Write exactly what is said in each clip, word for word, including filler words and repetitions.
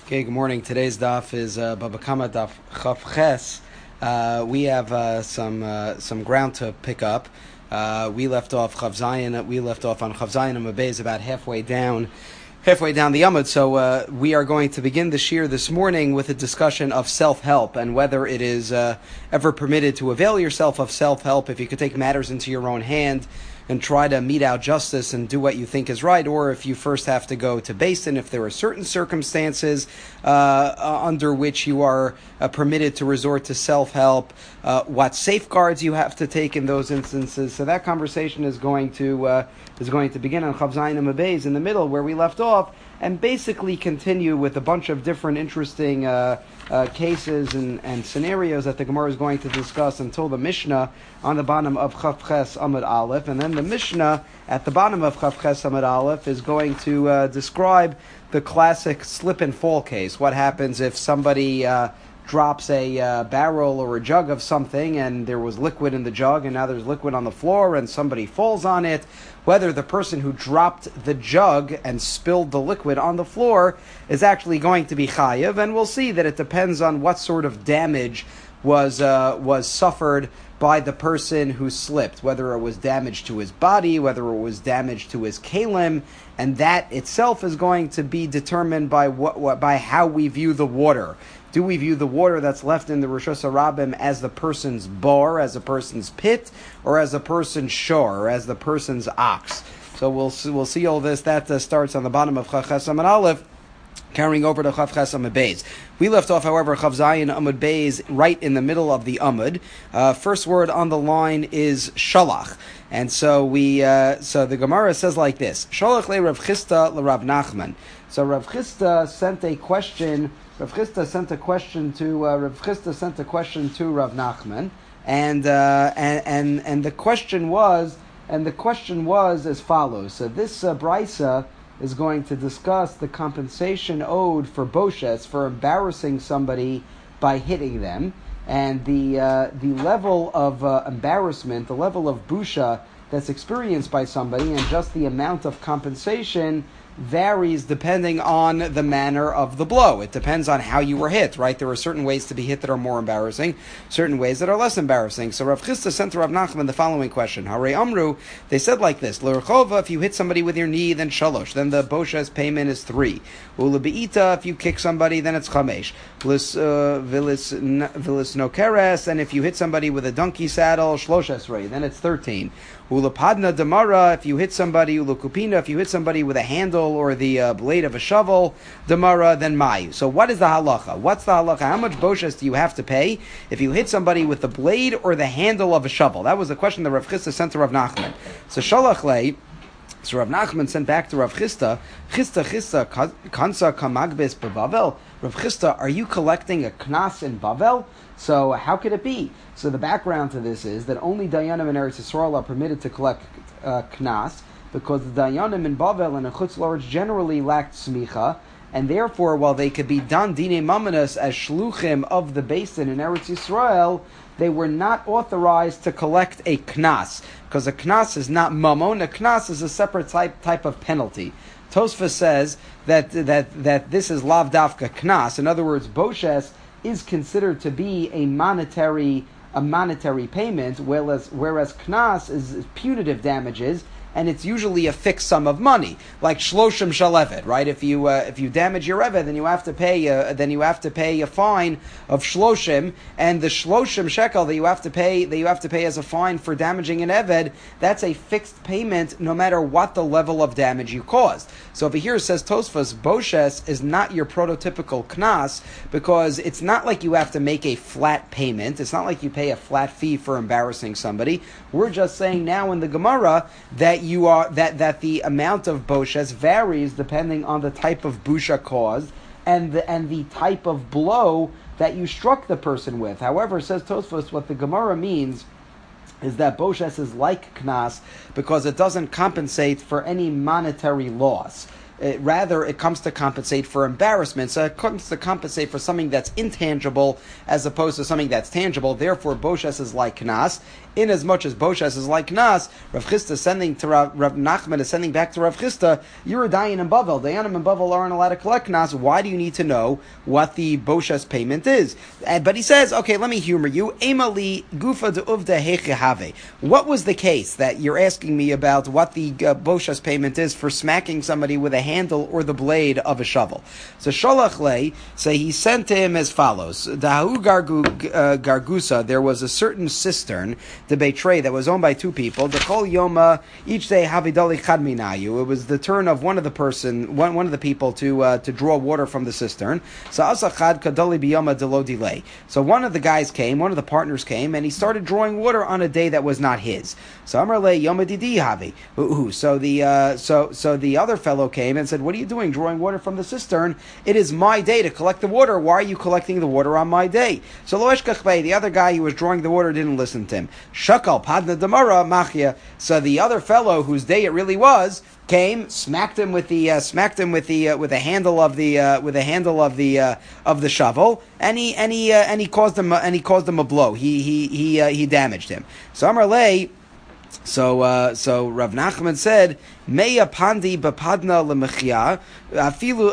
Okay, good morning. Today's daf is uh, Baba Kama daf Chaf Ches. Uh, we have uh, some uh, some ground to pick up. Uh, we left off Chav Zayin. We left off on Chav Zayin and Mabez about halfway down, halfway down the Amud. So uh, we are going to begin the shir this morning with a discussion of self-help and whether it is uh, ever permitted to avail yourself of self-help if you could take matters into your own hand and try to mete out justice and do what you think is right, or if you first have to go to Basin, if there are certain circumstances uh, uh, under which you are uh, permitted to resort to self-help, uh, what safeguards you have to take in those instances. So that conversation is going to uh, is going to begin on Chav Zayin and Mabez in the middle where we left off, and basically continue with a bunch of different interesting uh, uh, cases and, and scenarios that the Gemara is going to discuss until the Mishnah on the bottom of Chav Ches Amud Aleph, and then the Mishnah at the bottom of Chav Ches Amud Aleph is going to uh, describe the classic slip and fall case. What happens if somebody uh, drops a uh, barrel or a jug of something and there was liquid in the jug and now there's liquid on the floor and somebody falls on it, whether the person who dropped the jug and spilled the liquid on the floor is actually going to be chayiv, and we'll see that it depends on what sort of damage was uh, was suffered by the person who slipped, whether it was damage to his body, whether it was damage to his kalim, and that itself is going to be determined by what, what by how we view the water. Do we view the water that's left in the Rosh Hashanah as the person's bar, as a person's pit, or as a person's shore, or as the person's ox? So we'll see, we'll see all this. That uh, starts on the bottom of Chav Ches Amud Aleph, carrying over to Chav Ches Amud Beis. We left off, however, Chav Zayin Amud Beis right in the middle of the Amud. Uh, first word on the line is Shalach. And so we, uh, so the Gemara says like this: Shalach le Rav Chisda le Rav Nachman. So Rav Chisda sent a question. Rav Chisda sent a question to uh, Rav Chisda sent a question to Rav Nachman, and uh, and and and the question was, and the question was as follows. So this uh, brisa is going to discuss the compensation owed for boshes, for embarrassing somebody by hitting them, and the uh, the level of uh, embarrassment, the level of busha that's experienced by somebody, and just the amount of compensation varies depending on the manner of the blow. It depends on how you were hit, right? There are certain ways to be hit that are more embarrassing, certain ways that are less embarrassing. So Rav Chisda sent to Rav Nachman the following question. Hare Amru, they said like this: L'Rechova, if you hit somebody with your knee, then shalosh, then the boshes payment is three. U'lebeita, if you kick somebody, then it's chamesh. Vilis nokeres, and if you hit somebody with a donkey saddle, shlosh esrei, then it's thirteen. Ulapadna damara, if you hit somebody, ulukupina, if you hit somebody with a handle or the uh, blade of a shovel, damara, then mayu. So what is the halacha? What's the halacha? How much boshes do you have to pay if you hit somebody with the blade or the handle of a shovel? That was the question that Rav Chisda sent to Rav Nachman. So shalach lei, so Rav Nachman sent back to Rav Chisda, Chisda Chisda kansa kamagbis bebavel. Rav Chisda, are you collecting a knas in Bavel? So how could it be? So the background to this is that only Dayanim in Eretz Yisrael are permitted to collect uh, knas, because the Dayanim in Bavel and in Chutz La'aretz generally lacked smicha, and therefore, while they could be dan dine mamanas as shluchim of the basin in Eretz Yisrael, they were not authorized to collect a knas, because a knas is not mamon. A knas is a separate type type of penalty. Tosfos says that that that this is lav dafka knas. In other words, boshes is considered to be a monetary a monetary payment, whereas whereas knas is, is punitive damages, and it's usually a fixed sum of money, like shloshim shel eved, right? If you uh, if you damage your eved, then you have to pay a, then you have to pay a fine of shloshim, and the shloshim shekel that you have to pay that you have to pay as a fine for damaging an eved, that's a fixed payment no matter what the level of damage you caused. So over here it says Tosfos, boshes is not your prototypical knas, because it's not like you have to make a flat payment. It's not like you pay a flat fee for embarrassing somebody. We're just saying now in the Gemara that you are that, that the amount of boshes varies depending on the type of busha caused and the and the type of blow that you struck the person with. However, says Tosfos, what the Gemara means is that boshes is like knas because it doesn't compensate for any monetary loss. It, rather, it comes to compensate for embarrassment. So it comes to compensate for something that's intangible as opposed to something that's tangible. Therefore, Boshes is like Knas. In as much as Boshes is like Knas, Rav Chisda sending to Rav, Rav Nachman is sending back to Rav Chisda, you're a Dayan in Bavel. Dayanim in Bavel aren't allowed to collect Knas. Why do you need to know what the Boshes payment is? Uh, but he says, okay, let me humor you. Emali gufa de uvda hechehave. What was the case that you're asking me about what the uh, Boshes payment is for smacking somebody with a handle or the blade of a shovel? So Sholach Lei, so he sent to him as follows. Dahu Gargu, uh, Gargusa, there was a certain cistern, the Beitrei, that was owned by two people. The Kol Yoma, each day Havidali Chadminayu. It was the turn of one of the person, one, one of the people to uh, to draw water from the cistern. So Asachad Kadali Biyoma Delo Delay. So one of the guys came, one of the partners came, and he started drawing water on a day that was not his. So Amar Le Yoma Didi Havi. So the uh, so so the other fellow came and said, "What are you doing, drawing water from the cistern? It is my day to collect the water. Why are you collecting the water on my day?" So Lo Eshkachbei, the other guy who was drawing the water, didn't listen to him. Shakal Padna Damara Machia. So the other fellow whose day it really was came, smacked him with the uh, smacked him with the uh, with the handle of the uh, with the handle of the uh, of the shovel, and he and he uh, and he caused him uh, and he caused him a blow. He he he uh, he damaged him. So Amar Lei. So, uh, so Rav Nachman said, "Meya pandi bepadna lemechia, afilu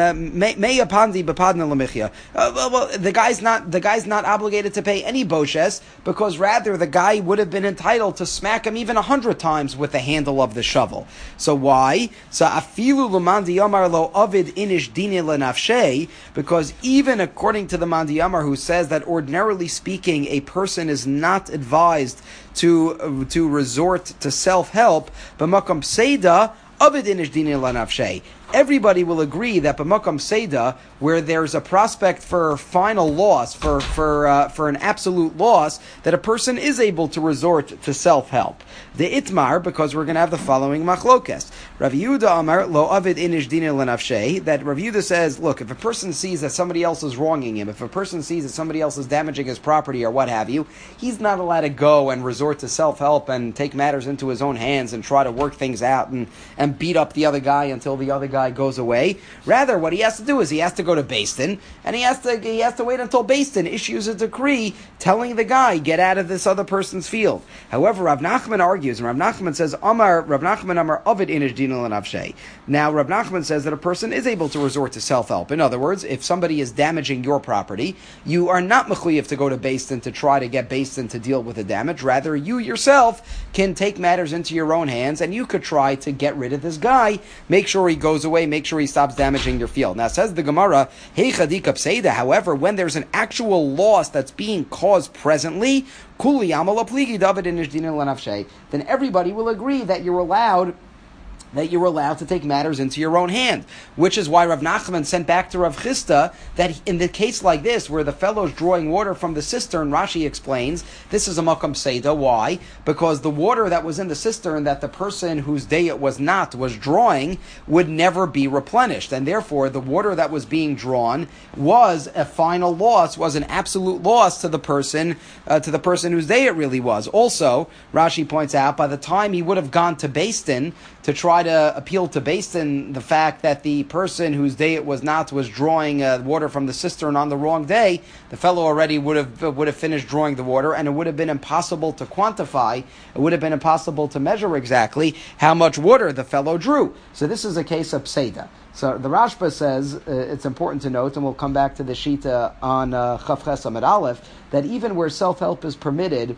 meya pandi bepadna lemechia." Well, the guy's not the guy's not obligated to pay any boshes because rather the guy would have been entitled to smack him even a hundred times with the handle of the shovel. So why? So afilu lemandi yamar lo avid inish dine lenafshei, because even according to the Mandi Yamar, who says that ordinarily speaking a person is not advised to uh, to resort to self-help, but makam seida avid inish dine lenafshei. Everybody will agree that b'makam seda, where there's a prospect for final loss, for for uh, for an absolute loss, that a person is able to resort to self-help. The itmar, because we're going to have the following machlokes. Rav Yehuda Amar lo avid inish dina lenafshei. That Rav Yehuda says, look, if a person sees that somebody else is wronging him, if a person sees that somebody else is damaging his property or what have you, he's not allowed to go and resort to self-help and take matters into his own hands and try to work things out and and beat up the other guy until the other guy goes away. Rather, what he has to do is he has to go to Beis Din, and he has to he has to wait until Beis Din issues a decree telling the guy, get out of this other person's field. However, Rav Nachman argues, and Rav Nachman says, Amar Rav Nachman Amar Ovid Inish Dina L'Nafshei. Now, Rav Nachman says that a person is able to resort to self-help. In other words, if somebody is damaging your property, you are not mechuyev to go to Beis Din to try to get Beis Din to deal with the damage. Rather, you yourself can take matters into your own hands, and you could try to get rid of this guy, make sure he goes away, make sure he stops damaging your field. Now, says the Gemara, Hey Chadika Pseida, however, when there's an actual loss that's being caused presently, Kuli Amal Apligi David Inish Dina L'Nafshei, then everybody will agree that you're allowed that you're allowed to take matters into your own hand. Which is why Rav Nachman sent back to Rav Chisda that in the case like this, where the fellow's drawing water from the cistern, Rashi explains, this is a makam seda. Why? Because the water that was in the cistern that the person whose day it was not was drawing would never be replenished. And therefore, the water that was being drawn was a final loss, was an absolute loss to the person, uh, to the person whose day it really was. Also, Rashi points out, by the time he would have gone to Beis Din to try to appeal to Beis Din the fact that the person whose day it was not was drawing uh, water from the cistern on the wrong day, the fellow already would have uh, would have finished drawing the water, and it would have been impossible to quantify, it would have been impossible to measure exactly how much water the fellow drew. So this is a case of pseida. So the Rashba says, uh, it's important to note, and we'll come back to the Shita on uh, Chaf Ches Amud Aleph, that even where self-help is permitted,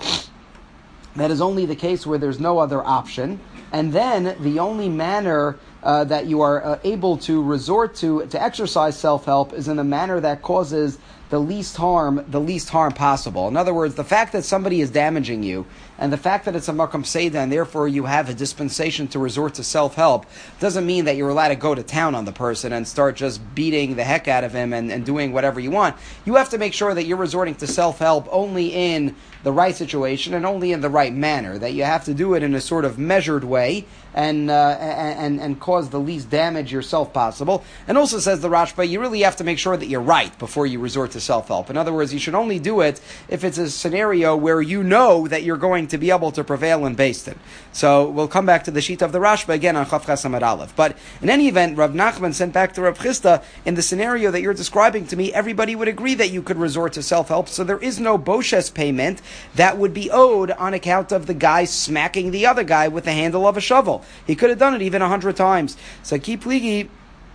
that is only the case where there's no other option. And then the only manner uh, that you are uh, able to resort to to exercise self-help is in the manner that causes the least harm, the least harm possible. In other words, the fact that somebody is damaging you, and the fact that it's a makam seda, and therefore you have a dispensation to resort to self-help, doesn't mean that you're allowed to go to town on the person and start just beating the heck out of him and, and doing whatever you want. You have to make sure that you're resorting to self-help only in the right situation and only in the right manner, that you have to do it in a sort of measured way, and, uh, and, and cause the least damage yourself possible. And also says the Rashba, you really have to make sure that you're right before you resort to self-help. In other words, you should only do it if it's a scenario where you know that you're going to be able to prevail in Beis Din. So we'll come back to the sheet of the Rashba again on Chav Ches Amud Aleph. But in any event, Rav Nachman sent back to Rav Chisda, in the scenario that you're describing to me, everybody would agree that you could resort to self-help, so there is no boshes payment that would be owed on account of the guy smacking the other guy with the handle of a shovel. He could have done it even a hundred times. So keep pligi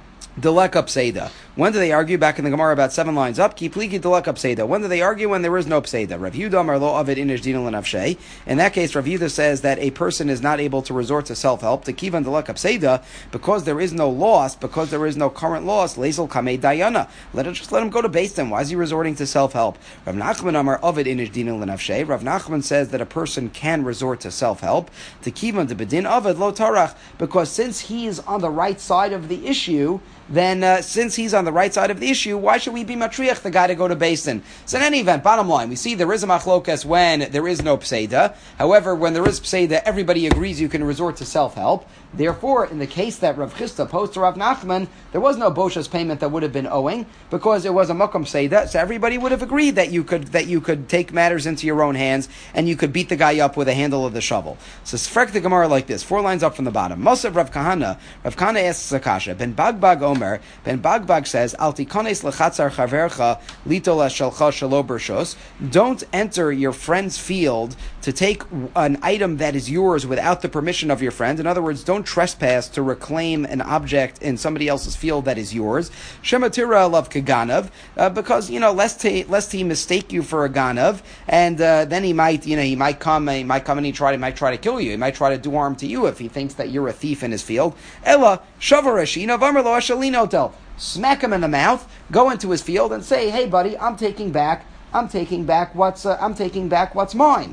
delek upseda. When do they argue? Back in the Gemara, about seven lines up. Ki pligi delek upseda. When do they argue? When there is no pseda. Rav Yehuda amar lo avid inish dina l'nafshei. In that case, Rav Yehuda says that a person is not able to resort to self-help, to kivan delek upseda, because there is no loss, because there is no current loss. Lezel kamei dayana. Let it just let him go to Beis Din. Why is he resorting to self-help? Rav Nachman amar avid inish dina l'nafshei. Rav Nachman says that a person can resort to self-help, to kivan de bedin avid lo tarach, because since he is on the right side of the issue, then uh, since he's on the right side of the issue, why should we be matriach the guy to go to Beis Din? So in any event, bottom line, we see there is a machlokas when there is no pseida. However, when there is pseida, everybody agrees you can resort to self-help. Therefore, in the case that Rav Chisda posed to Rav Nachman, there was no boshas payment that would have been owing because it was a makom pseida. So everybody would have agreed that you could that you could take matters into your own hands and you could beat the guy up with a handle of the shovel. So Sfrek the Gemara like this, four lines up from the bottom. Mosav Rav Kahana, Rav Kahana asks Zakasha, Ben Bagbag Omer, Ben Bagbag says, Al tikones lechatzar chavercha litola shalcha shalo bershos. Don't enter your friend's field to take an item that is yours without the permission of your friend. In other words, don't trespass to reclaim an object in somebody else's field that is yours. Shematira love kaganav, uh, because you know lest he lest he mistake you for a ganav, and uh, then he might you know he might come he might come and he try he might try to kill you. He might try to do harm to you if he thinks that you're a thief in his field. Ella shavarashina v'amar ashalinotel. Smack him in the mouth, go into his field, and say, "Hey, buddy, I'm taking back I'm taking back what's uh, I'm taking back what's mine."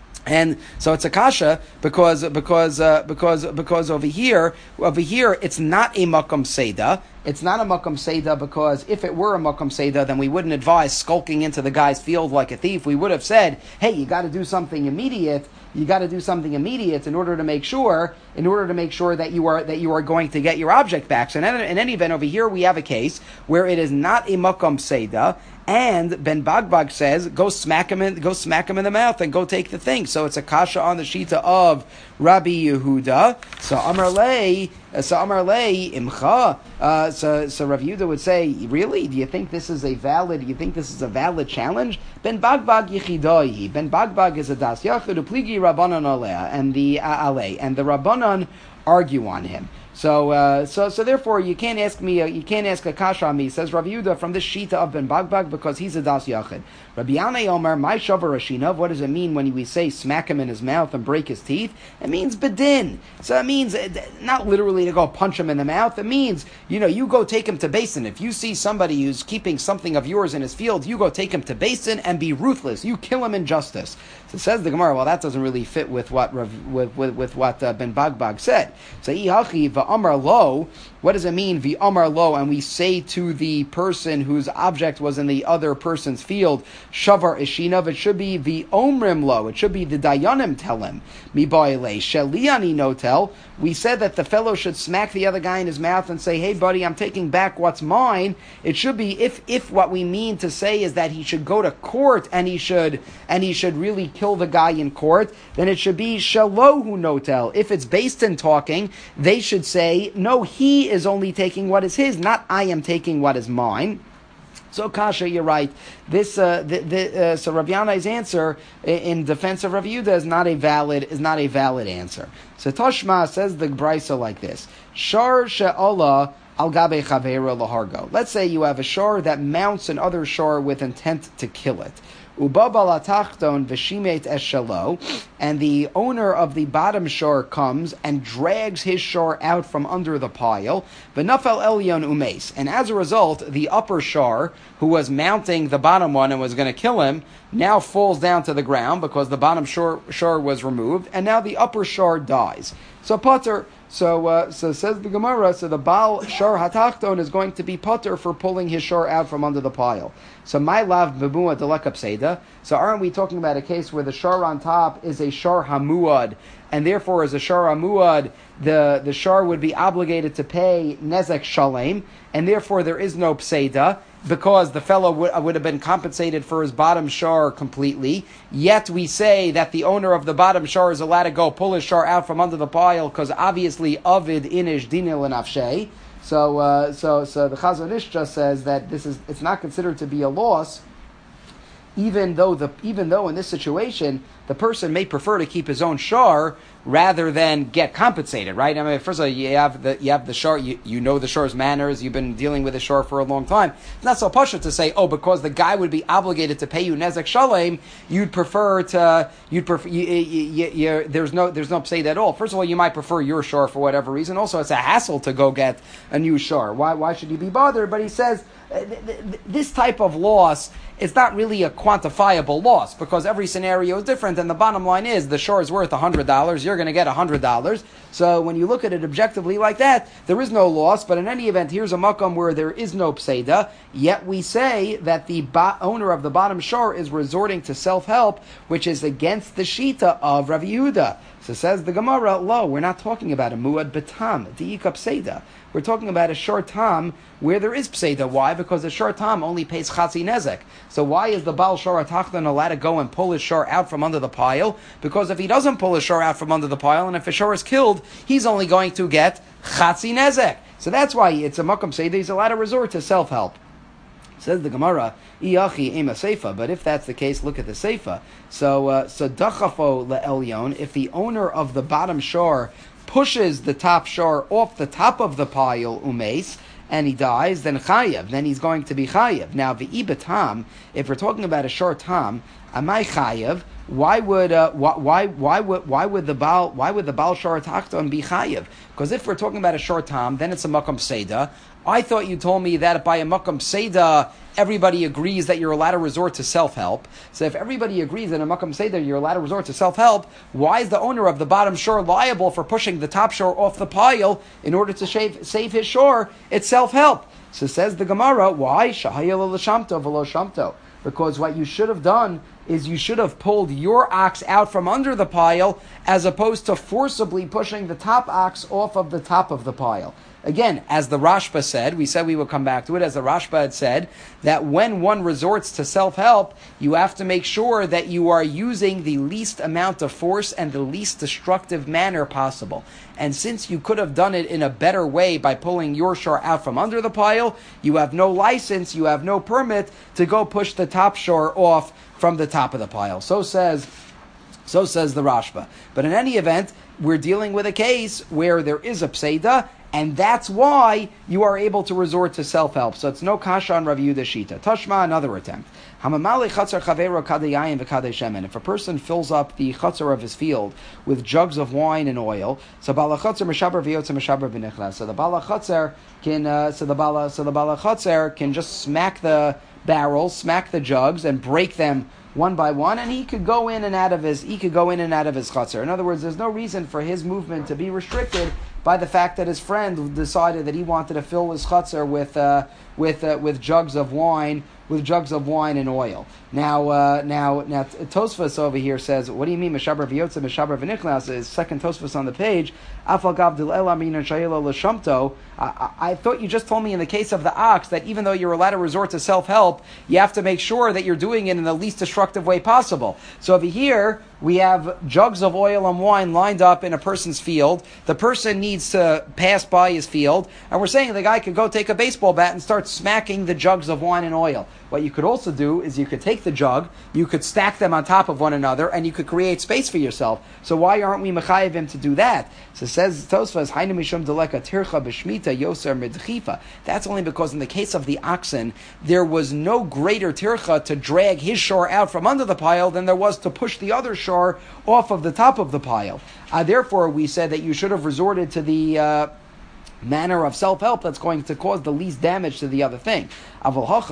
And so it's a kasha because because uh, because because over here over here it's not a makom seda. It's not a makom seda because if it were a makom seda, then we wouldn't advise skulking into the guy's field like a thief. We would have said, "Hey, you got to do something immediate. You got to do something immediate in order to make sure in order to make sure that you are that you are going to get your object back." So in any, in any event, over here we have a case where it is not a makom seda. And Ben Bagbag says, go smack him in, go smack him in the mouth and go take the thing. So it's a kasha on the shita of Rabbi Yehuda. So Amar Lei, so Amar Lei imcha. Uh, so so Rabbi Yehuda would say, really? Do you think this is a valid? Do you think this is a valid challenge? Ben Bagbag yichidoi. Ben Bagbag is a das yachid upligi Rabbanan aleh, and the uh, aleh, and the Rabbanan argue on him. So, uh, so, so therefore, you can't ask me. Uh, you can't ask a kasha on me. Says Rabbi Yehuda from this shita of Ben Bagbag because he's a das yachid. Rabbi Yanai Omer, my shavar ashinav. What does it mean when we say smack him in his mouth and break his teeth? It means bedin. So it means uh, not literally to go punch him in the mouth. It means you know you go take him to Beis Din. If you see somebody who's keeping something of yours in his field, you go take him to Beis Din and be ruthless. You kill him in justice. So says the Gemara. Well, that doesn't really fit with what with with, with what uh, Ben Bagbag said. So ihachi va'amar lo. What does it mean v'amar lo? And we say to the person whose object was in the other person's field, shavar ishinav. It should be v'omrim lo. It should be the dayanim tell him. Mi ba'ile sheliani no tell. We said that the fellow should smack the other guy in his mouth and say, "Hey, buddy, I'm taking back what's mine." It should be if if what we mean to say is that he should go to court and he should and he should really kill the guy in court, then it should be shalohu notel. If it's Beis Din talking, they should say, "No, he is only taking what is his, not I am taking what is mine." So Kasha, you're right. This uh, the, the, uh, so Rav Yanai's answer in defense of Rav Yehuda is not a valid is not a valid answer. So Toshma says the brisa like this: Shar she'ala al gabe chavera lahargo. Let's say you have a shar that mounts another shar with intent to kill it. Ubabal atachton v'shimet eshalo, and the owner of the bottom shore comes and drags his shore out from under the pile. V'nafel elyon umes, and as a result, the upper shore, who was mounting the bottom one and was going to kill him, now falls down to the ground because the bottom shore, shore was removed, and now the upper shore dies. So Potter. So, uh, so says the Gemara. So the Baal Shar Hatachton is going to be Potter for pulling his shor out from under the pile. So my lav bebua delekap seda. So aren't we talking about a case where the shar on top is a shar hamuad and therefore as a shar amuad, the, the shar would be obligated to pay nezek shalem, and therefore there is no pseida, because the fellow would, would have been compensated for his bottom shar completely. Yet we say that the owner of the bottom shar is allowed to go pull his shar out from under the pile, because obviously avid inish dinil and afshay. So, uh, so, so the Chazon Ish just says that this is it's not considered to be a loss, even though the even though in this situation the person may prefer to keep his own shar rather than get compensated, right? I mean, first of all, you have the you have the shar, you, you know the shar's manners, you've been dealing with the shar for a long time. It's not so pashut to say, oh, because the guy would be obligated to pay you nezek shalem, you'd prefer to you'd prefer you, you, you, you, there's no there's no pseida at all. First of all, you might prefer your shar for whatever reason. Also, it's a hassle to go get a new shar. Why why should you be bothered? But he says uh, th- th- this type of loss, it's not really a quantifiable loss, because every scenario is different, and the bottom line is the shar is worth one hundred dollars, you're going to get one hundred dollars. So when you look at it objectively like that, there is no loss, but in any event, here's a makom where there is no pseida, yet we say that the ba- owner of the bottom shar is resorting to self-help, which is against the shita of Rav Yehuda. So says the Gemara, lo, we're not talking about a muad betam, diika pseida. We're talking about a shor tam where there is pseida. Why? Because the shor tam only pays chatzi nezek. So why is the Baal Shor HaTachton allowed to go and pull his shor out from under the pile? Because if he doesn't pull his shor out from under the pile, and if his shor is killed, he's only going to get chatzi nezek. So that's why it's a makom pseida. He's allowed to resort to self-help. Says the Gemara, Iyachi ema seifa. But if that's the case, look at the seifa. So, uh, so dachafo le'elyon. If the owner of the bottom shor pushes the top shor off the top of the pile, umes, and he dies, then chayev. Then he's going to be chayev. Now, v'ibatam. If we're talking about a shor tam, amai chayev. Why would uh, why, why why would why would the Baal why would the Baal Shor HaTachton be chayev? Because if we're talking about a shor tam, then it's a makom pseida. I thought you told me that by a makom pseida, everybody agrees that you're allowed to resort to self-help. So if everybody agrees that in a makom pseida you're allowed to resort to self-help, why is the owner of the bottom shor liable for pushing the top shor off the pile in order to save, save his shor? It's self-help. So says the Gemara, why? Shahayel l'shamto v'lo shamto. Because what you should have done is you should have pulled your ox out from under the pile as opposed to forcibly pushing the top ox off of the top of the pile. Again, as the Rashba said, we said we would come back to it, as the Rashba had said, that when one resorts to self-help, you have to make sure that you are using the least amount of force and the least destructive manner possible. And since you could have done it in a better way by pulling your shor out from under the pile, you have no license, you have no permit to go push the top shor off from the top of the pile. So says, so says the Rashba. But in any event, we're dealing with a case where there is a pseida, and that's why you are able to resort to self-help. So it's no kasha on Rav Yehuda Shita. Tashma, another attempt. If a person fills up the chatzar of his field with jugs of wine and oil, so bala chatzar meshaber v'yotza meshaber v'nichlas. So the bala chatzar can, uh, so the bala, so the bala chatzar can just smack the barrels, smack the jugs, and break them one by one, and he could go in and out of his he could go in and out of his chatzar. In other words, there's no reason for his movement to be restricted by the fact that his friend decided that he wanted to fill his chutzner with uh, with uh, with jugs of wine, with jugs of wine and oil. Now, uh, now, now, Tosfos over here says, "What do you mean, Meshaber v'yotze, Meshaber v'nichlas?" Is second Tosfos on the page. Afal gav dil ela mina shayelo l'shamto. I thought you just told me in the case of the ox that even though you're allowed to resort to self-help, you have to make sure that you're doing it in the least destructive way possible. So over here, we have jugs of oil and wine lined up in a person's field. The person needs to pass by his field, and we're saying the guy could go take a baseball bat and start smacking the jugs of wine and oil. What you could also do is you could take the jug, you could stack them on top of one another, and you could create space for yourself. So why aren't we mechayev him to do that? So it says Tosfos, Hainu mishum deleka tircha b'shmita yoser midchifa. That's only because in the case of the oxen, there was no greater tircha to drag his shore out from under the pile than there was to push the other shore off of the top of the pile. Uh, therefore, we said that you should have resorted to the Uh, manner of self-help that's going to cause the least damage to the other thing. But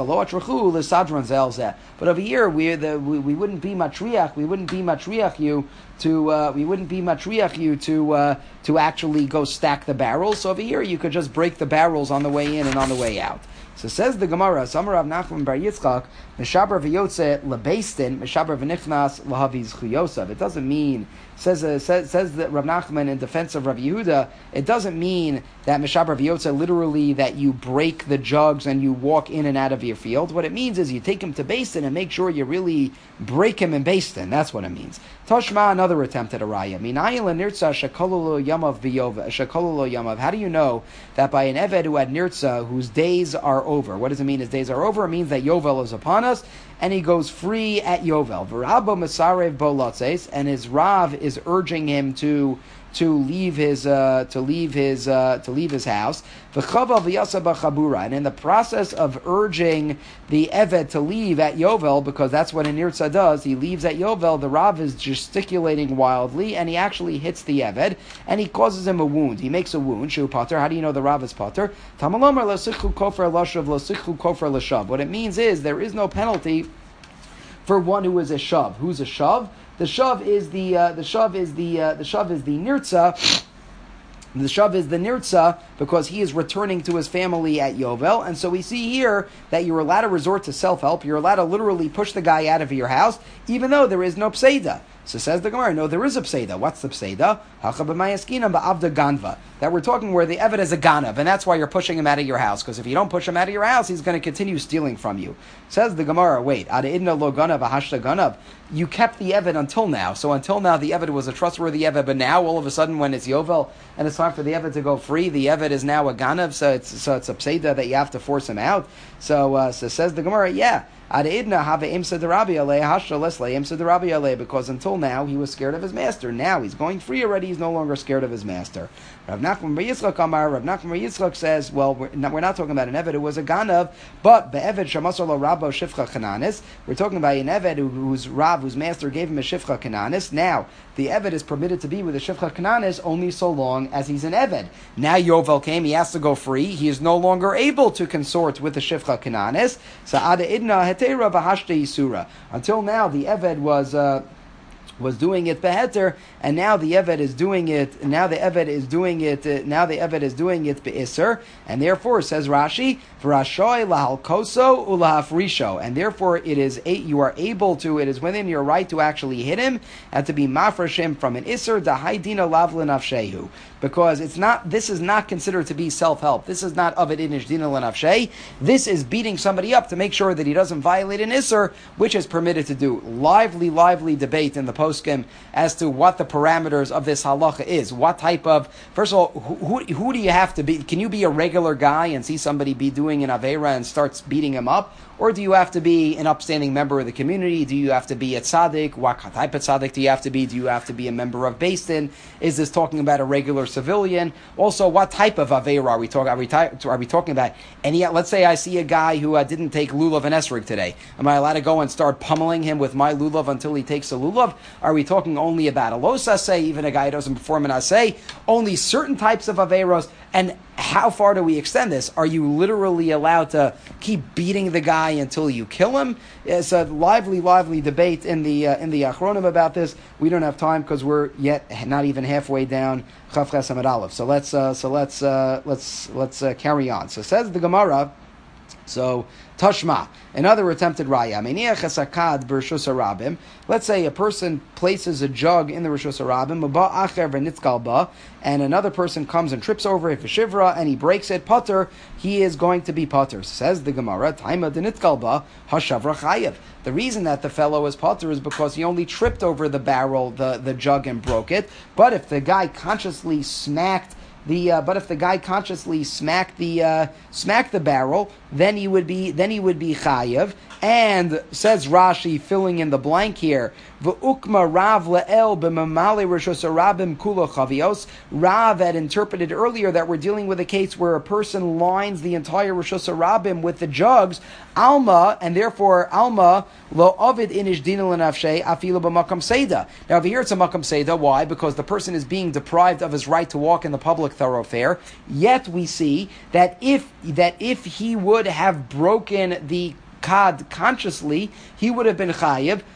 over here, we the, we, we wouldn't be matriach. We wouldn't be matriach you to. Uh, we wouldn't be matriach you to uh, to actually go stack the barrels. So over here, you could just break the barrels on the way in and on the way out. So says the Gemara, Samar Rav Nachman bar Yitzchak, Meshaber v'yotze lebeistin, Meshaber v'nichnas lahaviz chuyosav. It doesn't mean, says uh, says says that Rav Nachman in defense of Rav Yehuda, it doesn't mean that Meshaber v'yotze literally that you break the jugs and you walk in and out of your field. What it means is you take him to Beistin and make sure you really break him in Beistin. That's what it means. Toshma, another attempt at a raya. Minayin l'nirtza shekololo yamav v'yova shekololo yamav. How do you know that by an eved who had nirtza whose days are over? What does it mean? His days are over. It means that Yovel is upon us, and he goes free at Yovel. V'rabba masarev bo lotzes, and his rav is urging him to to leave his uh, to leave his uh, to leave his house. V'chava v'yasa b'chabura, and in the process of urging the eved to leave at Yovel, because that's what a nirtza does, he leaves at Yovel. The rav is gesticulating wildly, and he actually hits the eved, and he causes him a wound. He makes a wound. Shu pater. How do you know the rav is pater? Tamalomer l'sichu kofer l'shav l'sichu kofer l'shav. What it means is there is no penalty for one who is a shav. Who's a shav? The shav is the uh, the shav is the uh, the shav is the nirtza. The shav is the nirtza because he is returning to his family at Yovel, and so we see here that you're allowed to resort to self-help. You're allowed to literally push the guy out of your house, even though there is no pseida. So says the Gemara, no, there is a pseida. What's the pseida? That we're talking where the eved is a ganav, and that's why you're pushing him out of your house. Because if you don't push him out of your house, he's going to continue stealing from you. Says the Gemara, wait, lo ganav ahashta ganav. You kept the eved until now. So until now, the eved was a trustworthy eved, but now all of a sudden, when it's Yovel and it's time for the eved to go free, the eved is now a ganav. So it's so it's a pseida that you have to force him out. So uh, so says the Gemara, yeah. Because until now he was scared of his master. Now he's going free already. He's no longer scared of his master. Rav Nachman bar Yitzchak Amar. Rav Nachman bar Yitzchak says, well, we're not, we're not talking about an eved who was a ganav, but be'eved shamasar lo rabbo shifcha kananis. We're talking about an eved who, whose rav, whose master gave him a shifcha kananis. Now the eved is permitted to be with a shifcha kananis only so long as he's an eved. Now Yovel came, he has to go free. He is no longer able to consort with the shifcha kananis. So ada idna hetera v'hashte yisura. Until now, the eved was. Uh, was doing it beheter, and now the eved is doing it. Now the eved is doing it. Uh, now the eved is doing it beiser, and therefore says Rashi, v'rashoy lahalkoso ulahafrisho, and therefore it is a, you are able to. It is within your right to actually hit him and to be mafresh him from an iser dahaydina lavlin afshehu, because it's not. This is not considered to be self-help. This is not avid inish dina lanafshei. This is beating somebody up to make sure that he doesn't violate an iser, which is permitted to do. Lively, lively debate in the poskim as to what the parameters of this halacha is. What type of, first of all, who, who, who do you have to be? Can you be a regular guy and see somebody be doing an aveira and starts beating him up? Or do you have to be an upstanding member of the community? Do you have to be a tzaddik? What type of tzaddik do you have to be? Do you have to be a member of Beis Din? Is this talking about a regular civilian? Also, what type of aveira are we talking? Are we, t- are we talking about? And yet, let's say I see a guy who uh, didn't take lulav and esrog today. Am I allowed to go and start pummeling him with my lulav until he takes a lulav? Are we talking only about a los asay, even a guy who doesn't perform an asay? Only certain types of aveiros? And how far do we extend this? Are you literally allowed to keep beating the guy until you kill him? It's a lively, lively debate in the uh, in the Achronim about this. We don't have time because we're yet not even halfway down Chav Ches Amud Aleph. So let's uh, so let's uh, let's let's uh, carry on. So says the Gemara. So Tashma, another attempted raya. Let's say a person places a jug in the Rishus Harabim, and another person comes and trips over it for shivra, and he breaks it. Pater, he is going to be pater. Says the Gemara, Taima denitkalba hashavra chayev. The reason that the fellow is pater is because he only tripped over the barrel, the, the jug, and broke it. But if the guy consciously smacked The uh, but if the guy consciously smacked the uh, smacked the barrel, then he would be then he would be chayev. And says Rashi, filling in the blank here, v'ukma Rav le'el b'mamale rishus harabim kulo chavios. Rav had interpreted earlier that we're dealing with a case where a person lines the entire rishus harabim with the jugs, alma, and therefore alma lo ovid inish dina l'nafshei afilu b'makam seda. Now over here it's a makam seda. Why? Because the person is being deprived of his right to walk in the public thoroughfare. Yet we see that if that if he would have broken the kad consciously, he would have been chayiv.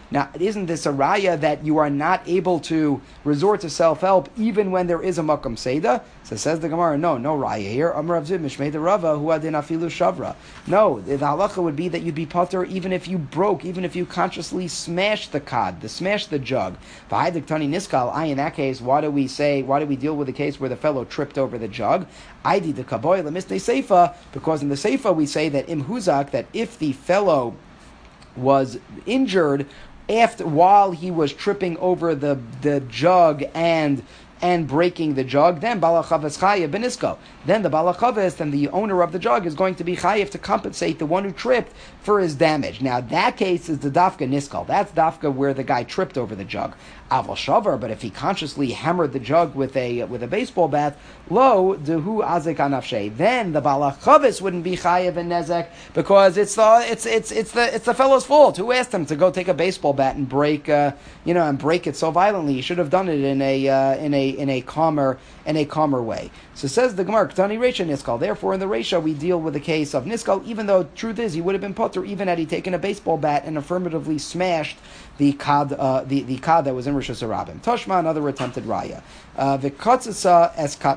Now, isn't this a raya that you are not able to resort to self-help even when there is a makom seda? So says the Gemara, no, no raya here. Amar Rav Zid Mishmei de Rava hu adin afilu shavra. No, the halacha would be that you'd be potter even if you broke, even if you consciously smashed the cod, the smashed the jug. V'haidik tani niskal. I in that case, why do we say? Why do we deal with the case where the fellow tripped over the jug? I did the kaboy lemisnei seifa, because in the seifa we say that im huzak, that if the fellow was injured after while he was tripping over the the jug and and breaking the jug, then balachavas chayev benisko. Then the balachavas and the owner of the jug is going to be chayev to compensate the one who tripped for his damage. Now that case is the dafka niskal. That's dafka where the guy tripped over the jug. Aval shavar, but if he consciously hammered the jug with a with a baseball bat, lo dehu azik anafshe. Then the balachavas wouldn't be chayev and nezek because it's the it's it's it's the it's the fellow's fault. Who asked him to go take a baseball bat and break uh, you know and break it so violently? He should have done it in a uh, in a in a calmer in a calmer way. So says the Gemara, Ktani Reisha Niskal. Therefore, in the Reisha, we deal with the case of Niskal, even though truth is he would have been potter even had he taken a baseball bat and affirmatively smashed the kad uh, the the kad that was in Rosh Hashanah. Toshma, another attempted raya. V'kitzasa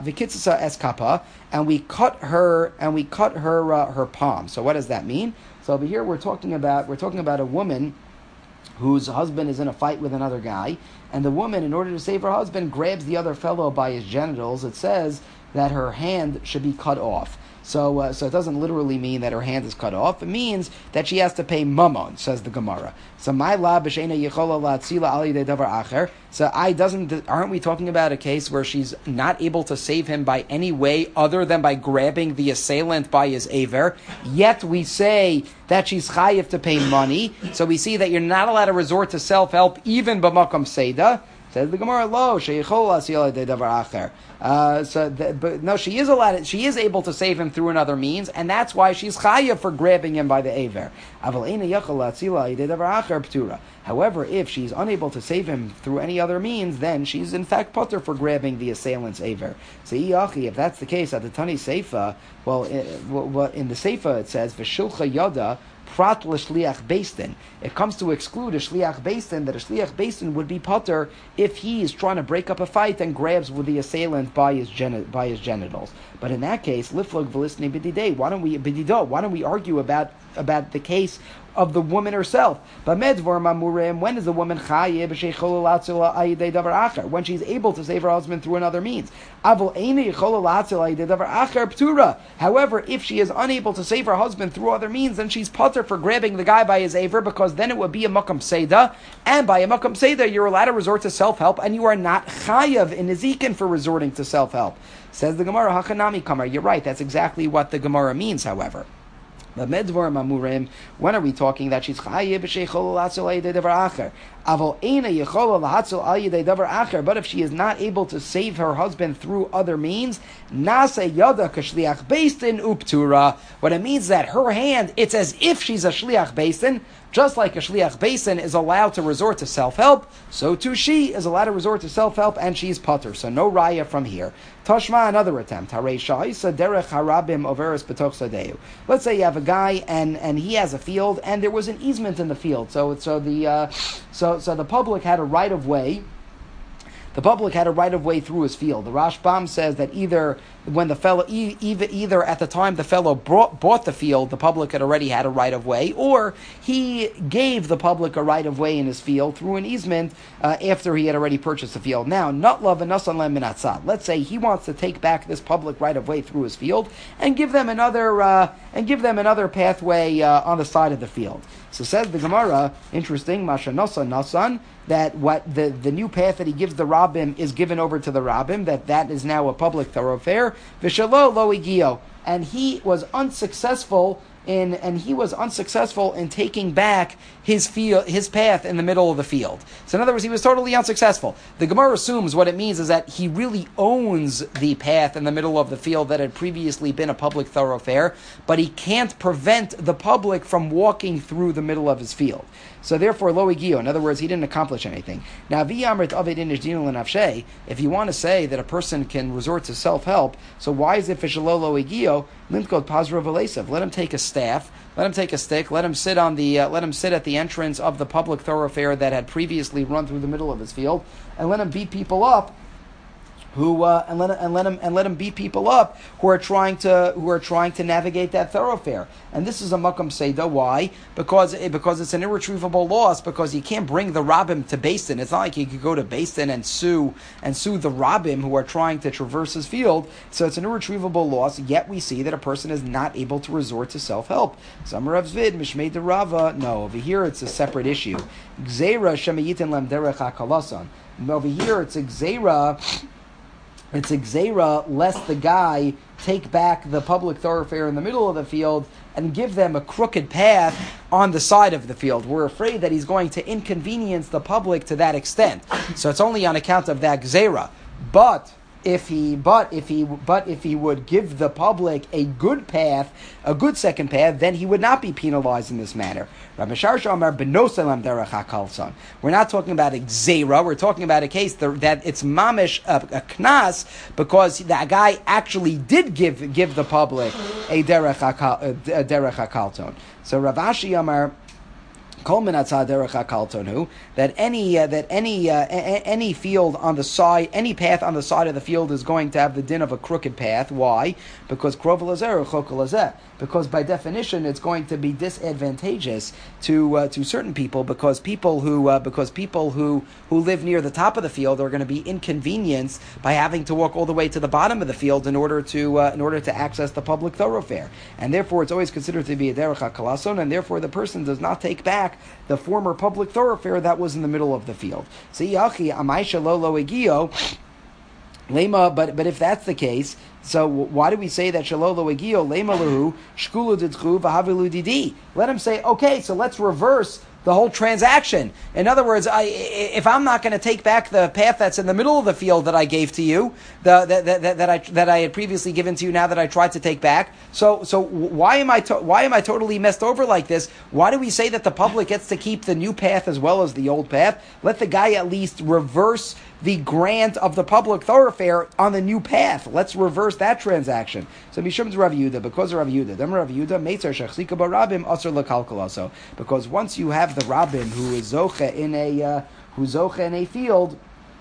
eskapa, and we cut her and we cut her uh, her palm. So what does that mean? So over here we're talking about we're talking about a woman whose husband is in a fight with another guy, and the woman, in order to save her husband, grabs the other fellow by his genitals. It says that her hand should be cut off. So, uh, so it doesn't literally mean that her hand is cut off. It means that she has to pay mammon, says the Gemara. So, my la b'sheina yichola la'atzila ali de davar acher. So, I doesn't. Aren't we talking about a case where she's not able to save him by any way other than by grabbing the assailant by his aver? Yet we say that she's chayiv to pay money. So we see that you're not allowed to resort to self-help even b'makom seda. Says the Gemara, lo sheyichola asila de davar acher. Uh, so, the, but no, she is allowed. She is able to save him through another means, and that's why she's chayav for grabbing him by the aver. However, if she's unable to save him through any other means, then she's in fact potter for grabbing the assailant's aver. So, if that's the case, at the Tani Seifa, well, in the Seifa it says v'shilcha yada. Prat l'shliach beistin. It comes to exclude a shliach beistin, that a shliach beistin would be potter if he is trying to break up a fight and grabs with the assailant by his geni- by his genitals. But in that case, liflog v'lisnei b'didei. Why don't we b'dido? Why don't we argue about about the case of the woman herself? When is the woman chayev b'sheichol latzil ayidei davar acher? When she's able to save her husband through another means. However, if she is unable to save her husband through other means, then she's potter for grabbing the guy by his aver, because then it would be a makam seda, and by a makam seda you're allowed to resort to self-help, and you are not chayav in Ezekin for resorting to self-help. Says the Gemara, Hakanami Kamar. You're right, that's exactly what the Gemara means, however. But medvar mamurim, when are we talking that she's chayev b'sheichol latzil ayidei davar acher? Aval eina yechola lahatzil ayidei davar acher. But if she is not able to save her husband through other means, nase yada kashliach beistin uptura. What it means is that her hand, it's as if she's a shliach beistin. Just like a shliach beisin is allowed to resort to self-help, so too she is allowed to resort to self-help, and she's potter. So no raya from here. Tashma, another attempt. Let's say you have a guy and, and he has a field, and there was an easement in the field. So so the uh, so so the public had a right of way. The public had a right of way through his field. The Rashbam says that either when the fellow, e- either, either at the time the fellow brought, bought the field, the public had already had a right of way, or he gave the public a right of way in his field through an easement uh, after he had already purchased the field. Now, not love and nasan lem minatzad. Let's say he wants to take back this public right of way through his field and give them another uh, and give them another pathway uh, on the side of the field. So says the Gemara, interesting, Masha Nasan Nasan, that what the, the new path that he gives the Rabbim is given over to the Rabbim, that that is now a public thoroughfare. V'shalo lo igio, and he was unsuccessful in, and he was unsuccessful in taking back his field, his path in the middle of the field. So in other words, he was totally unsuccessful. The Gemara assumes what it means is that he really owns the path in the middle of the field that had previously been a public thoroughfare, but he can't prevent the public from walking through the middle of his field. So therefore, lo igio. In other words, he didn't accomplish anything. Now, if you want to say that a person can resort to self-help, so why is it lo igio? Limkot pazra v'lesav. Let him take a staff, Let him take a stick. Let him sit on the. Uh, let him sit at the entrance of the public thoroughfare that had previously run through the middle of his field, and let him beat people up. Who uh, and let and let him and let him beat people up who are trying to who are trying to navigate that thoroughfare. And this is a makam seda. Why? Because because it's an irretrievable loss. Because you can't bring the rabbim to Beis Din. It's not like you could go to Beis Din and sue and sue the rabbim who are trying to traverse his field. So it's an irretrievable loss. Yet we see that a person is not able to resort to self help. Samar of Zvid Mishmei de Rava. No, over here it's a separate issue. Gzeira shemayitin lem derech hakalasan. Over here it's a gzeira. It's a gzeira, lest the guy take back the public thoroughfare in the middle of the field and give them a crooked path on the side of the field. We're afraid that he's going to inconvenience the public to that extent. So it's only on account of that gzeira. But if he, but if he, but if he would give the public a good path, a good second path, then he would not be penalized in this manner. We're not talking about a gzeira. We're talking about a case that it's mamish a, a knas because that guy actually did give give the public a derech hakalton. So Rav Ashi Amar. That any uh, that any uh, a- any field on the side, any path on the side of the field is going to have the din of a crooked path. Why? Because because by definition it's going to be disadvantageous to uh, to certain people because people who uh, because people who, who live near the top of the field are going to be inconvenienced by having to walk all the way to the bottom of the field in order to uh, in order to access the public thoroughfare, and therefore it's always considered to be a derech hakalason, and therefore the person does not take back the former public thoroughfare that was in the middle of the field. So Lema, but but if that's the case, so why do we say that shalolo egio lema lahu shkulu didchu v'havilu didi? Let him say, okay, so let's reverse the whole transaction. In other words, I, if I'm not going to take back the path that's in the middle of the field that I gave to you, the, that, that, that I that I had previously given to you, now that I tried to take back, so so why am I to, why am I totally messed over like this? Why do we say that the public gets to keep the new path as well as the old path? Let the guy at least reverse the grant of the public thoroughfare on the new path. Let's reverse that transaction. So Mishum Rav Yehuda, because of Rav Yehuda, then Rav Yehuda Meitzar Shachzika Barabim Asr Lakalkal also, because once you have the rabbim who is zoche in a uh, who zoche in a field.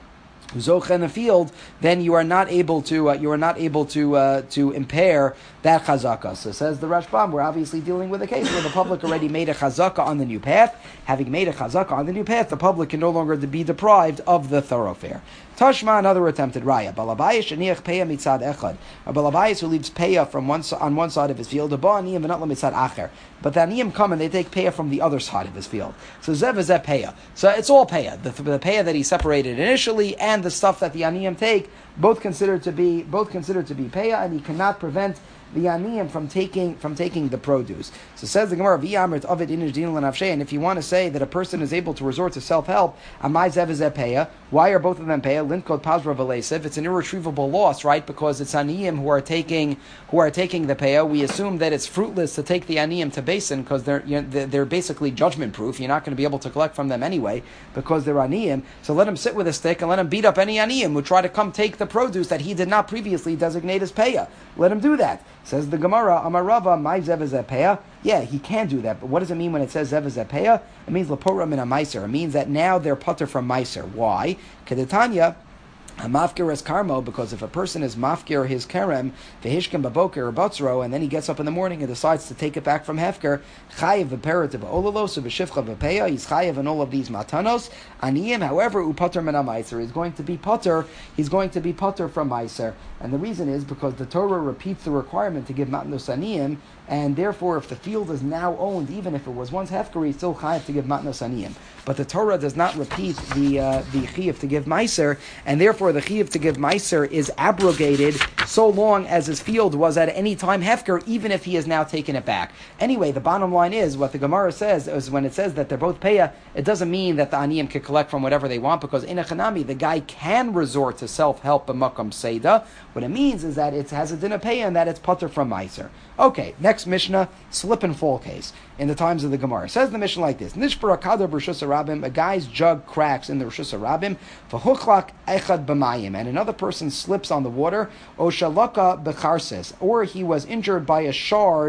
Zocha in the field, then you are not able to uh, you are not able to uh, to impair that chazaka. So says the Rashbam, we're obviously dealing with a case where the public already made a chazaka on the new path. Having made a chazaka on the new path, the public can no longer be deprived of the thoroughfare. Tashma, another attempted raya. Balabayis sheniach peya mitzad echad. A balabayis who leaves peya from one on one side of his field. A ba'aniyim v'natla mitzad acher. But the aniyim come and they take peya from the other side of his field. So zev is that peya. So it's all peya. The, the peya that he separated initially and the stuff that the aniyim take, both considered to be both considered to be peya, and he cannot prevent the aniyim from taking from taking the produce. So says the Gemara, v'yamrit avid inish din l'nafshei. And if you want to say that a person is able to resort to self help, amai zev is peya. Why are both of them peya? Linkot pazra v'leisev. It's an irretrievable loss, right? Because it's aniyim who are taking who are taking the peya. We assume that it's fruitless to take the aniyim to Beis Din because they're you know, they're basically judgment proof. You're not going to be able to collect from them anyway because they're aniyim. So let him sit with a stick and let him beat up any aniyim who try to come take the produce that he did not previously designate as peya. Let him do that. Says the Gemara, Amarava, my zev is peya. Yeah, he can do that, but what does it mean when it says zev is peya? It means lapora min a meiser. It means that now they're putter from meiser. Why? Kedetanya, a mafkir is karmo, because if a person is mafkir his kerem, vehishkim baboker or batzro, and then he gets up in the morning and decides to take it back from hefker, chayiv v'perativ olalos or v'shifcha v'peya, he's chayiv in all of these matanos. Aniyim, however, upater min a meiser, is going to be putter, he's going to be putter from meiser. And the reason is because the Torah repeats the requirement to give matnos aniyim, and therefore if the field is now owned, even if it was once hefker, he's still chayiv to give matnos aniyim. But the Torah does not repeat the uh, the chiyuv to give meiser, and therefore the chiyuv to give meiser is abrogated so long as his field was at any time hefker, even if he has now taken it back. Anyway, the bottom line is what the Gemara says is when it says that they're both peya, it doesn't mean that the aniyim can collect from whatever they want, because in a chanami the guy can resort to self-help b'makam seida. What it means is that it has a din of peya and that it's putter from meiser. Okay, next Mishnah, slip and fall case in the times of the Gemara. Says the Mishnah like this: Nishbara kadar b'rshus harabim, a guy's jug cracks in the rshus harabim, v'huchlak echad b'mayim, and another person slips on the water, o shalaka b'charses, or he was injured by a shard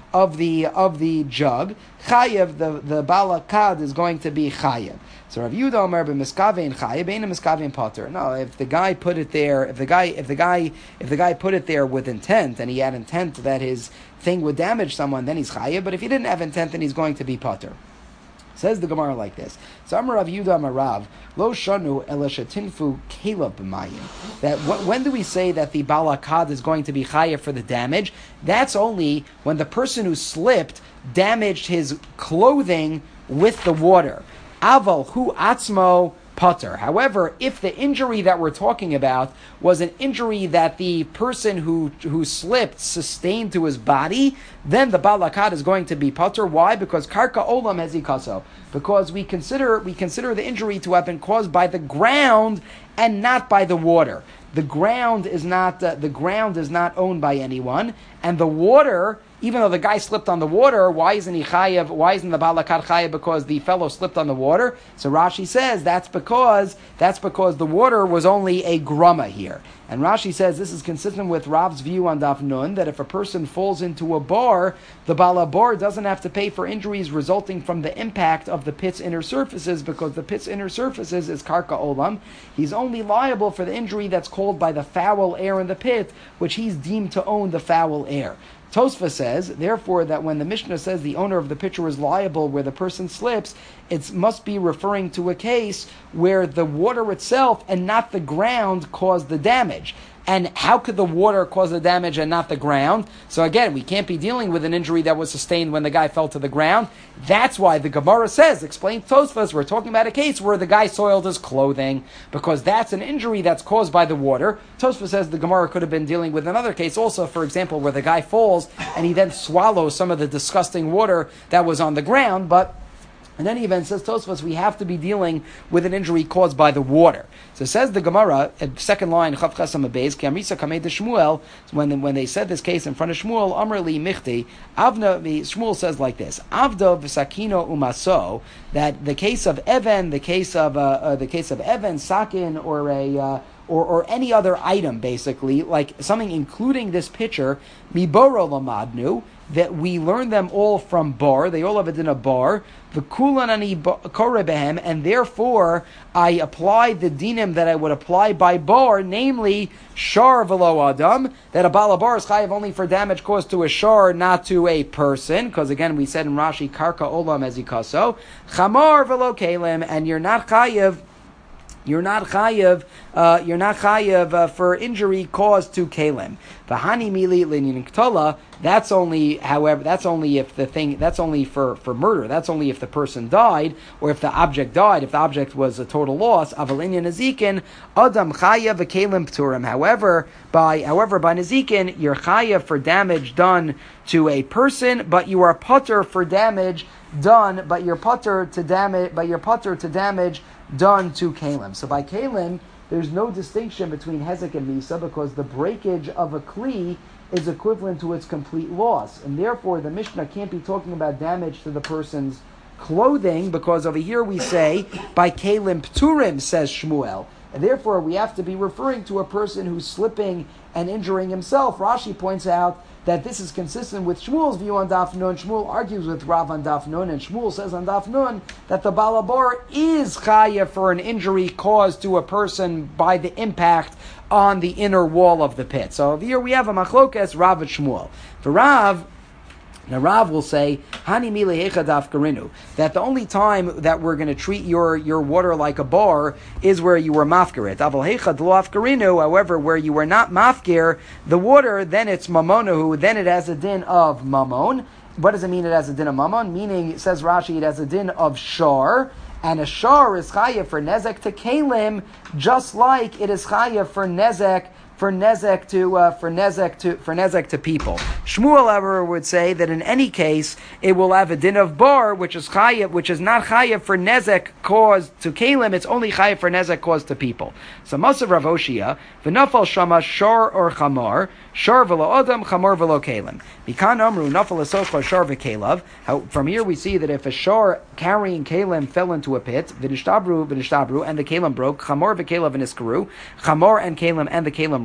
of the of the jug, chayev, the the balakad is going to be chayev. So Rav Yehuda Omer b'miskavein chayev, bein miskavein potter. No, if the guy put it there, if the guy if the guy if the guy put it there with intent, and he had intent that his thing would damage someone, then he's chayev. But if he didn't have intent, then he's going to be potter. Says the Gemara like this: So Amar Rav Yehuda Amar Rav lo shanu elashatinfu kelav b'mayim. That wh- when do we say that the balakad is going to be chayev for the damage? That's only when the person who slipped damaged his clothing with the water. Aval hu atzmo potter. However, if the injury that we're talking about was an injury that the person who who slipped sustained to his body, then the balakad is going to be potter. Why? Because karka olam hezikaso. Because we consider we consider the injury to have been caused by the ground and not by the water. The ground is not uh, the ground is not owned by anyone, and the water. Even though the guy slipped on the water, why isn't he chayev? Why isn't the balakad chayev? Because the fellow slipped on the water. So Rashi says that's because that's because the water was only a grumma here. And Rashi says this is consistent with Rav's view on Daf Nun that if a person falls into a bar, the balabar doesn't have to pay for injuries resulting from the impact of the pit's inner surfaces because the pit's inner surfaces is karka olam. He's only liable for the injury that's caused by the foul air in the pit, which he's deemed to own the foul air. Tosfa says, therefore, that when the Mishnah says the owner of the pitcher is liable where the person slips, it must be referring to a case where the water itself and not the ground caused the damage. And how could the water cause the damage and not the ground? So again, we can't be dealing with an injury that was sustained when the guy fell to the ground. That's why the Gemara says, explain Tosfos, we're talking about a case where the guy soiled his clothing, because that's an injury that's caused by the water. Tosfos says the Gemara could have been dealing with another case also, for example, where the guy falls and he then swallows some of the disgusting water that was on the ground, but in any event, says Tosfos, we have to be dealing with an injury caused by the water. So says the Gemara, at second line, Chav Chesam Abeis, Ki Amrisa Kamei de Shmuel, when, when they said this case in front of Shmuel, Amr li Michti, Avna, Shmuel says like this, Avdo v'sakino umaso, that the case of Evan, the case of, uh, uh, the case of Evan, Sakin, or a, uh, Or, or any other item, basically, like something including this pitcher, miboro lamadnu, that we learn them all from bar. They all have it in a bar. V'kulan ani korebehem, and therefore I apply the dinim that I would apply by bar, namely shar v'lo adam, that a balabar is chayiv only for damage caused to a shar, not to a person, because again we said in Rashi karka olam ezikaso, chamar v'lo kelim, and you're not chayiv. You're not chayev. Uh, you're not chayev uh, for injury caused to kalim. V'hani mili l'ninktala. That's only, however, that's only if the thing. That's only for, for murder. That's only if the person died, or if the object died. If the object was a total loss. Avalinyan nazikin adam chayev v'kalim pturim. However, by however by nazikin, you're chayev for damage done to a person, but you are putter for damage done. But you're putter to damage. But you're putter to damage done to kalim. So by kalim, there's no distinction between hezek and misa because the breakage of a kli is equivalent to its complete loss, and therefore the Mishnah can't be talking about damage to the person's clothing because over here we say by kalim pturim, says Shmuel, and therefore we have to be referring to a person who's slipping and injuring himself. Rashi points out that this is consistent with Shmuel's view on Daf Nun. Shmuel argues with Rav on Daf Nun, and Shmuel says on Daf Nun that the balabar is chaya for an injury caused to a person by the impact on the inner wall of the pit. So here we have a machlokes Rav and Shmuel. For Rav, now Rav will say, Hani milehecha daf garinu, that the only time that we're going to treat your, your water like a bar is where you were mafker it. Aval hecha dloaf garinu, however, where you were not mafker the water, then it's mamonahu, then it has a din of mamon. What does it mean it has a din of mamon? Meaning, it says Rashi, it has a din of shar, and a shar is chaya for nezek to kalim, just like it is chaya for nezek for nezek to uh, for nezek to for nezek to people. Shmuel, however, would say that in any case it will have a din of bar, which is chayav, which is not chayav for nezek caused to kalim. It's only chayav for nezek caused to people. So Masav Rav Oshia v'nafal shama shar or chamar shar v'lo adam chamar v'lo kalim. Mikan amru nafal esocha shar v'kelav. From here we see that if a shar carrying kalim fell into a pit, v'nishtabru v'nishtabru, and the kalim broke, chamar v'kelav v'niskaru, chamar and kalim and the kalim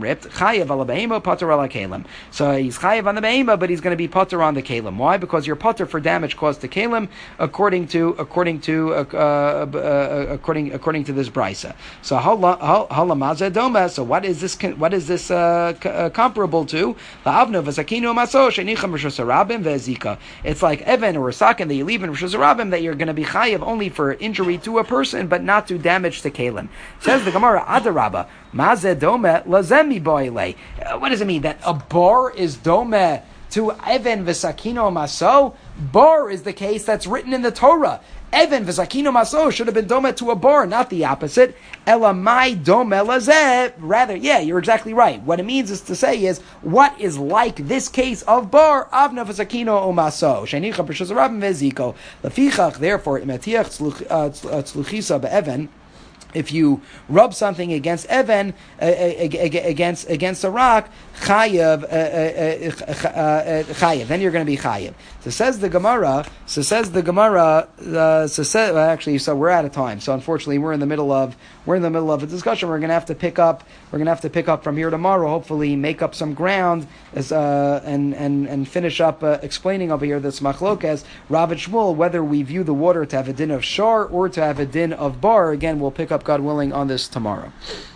ripped. Chayev ala behema, pater ala kalim. So he's chayev on the behema, but he's going to be pater on the kalim. Why? Because you're pater for damage caused to kalim, according to according to uh, uh, uh, according according to this brisa. So halamazah doma. So what is this? What is this uh, c- uh, comparable to? It's like Evan or Sakin that you leave in Rosh Hashanah that you're going to be chayev only for injury to a person, but not to damage to kalim. Says the Gemara, Adarabba, Mazeh dome lazemi boile. What does it mean? That a bar is dome to Evan v'sakino maso? Bar is the case that's written in the Torah. Evan v'sakino maso should have been dome to a bar, not the opposite. Elamai dome lazeh. Rather, yeah, you're exactly right. What it means is to say is, what is like this case of bar? Avna v'sakino umaso. Shenicha b'shus rabim v'ziko. Lefichach, therefore, imetiach tzluchisa be'evan. If you rub something against Evan, uh, against against a rock, chayev, uh, uh, uh, chayev. Then you're going to be chayev. So says the Gemara. So says the Gemara. Uh, so says, well, actually, so we're out of time. So unfortunately, we're in the middle of we're in the middle of a discussion. We're going to have to pick up. We're going to have to pick up from here tomorrow. Hopefully, make up some ground as uh, and and and finish up uh, explaining over here this machlokes Rav and Shmuel, whether we view the water to have a din of shar or to have a din of bar. Again, we'll pick up, God willing, on this tomorrow.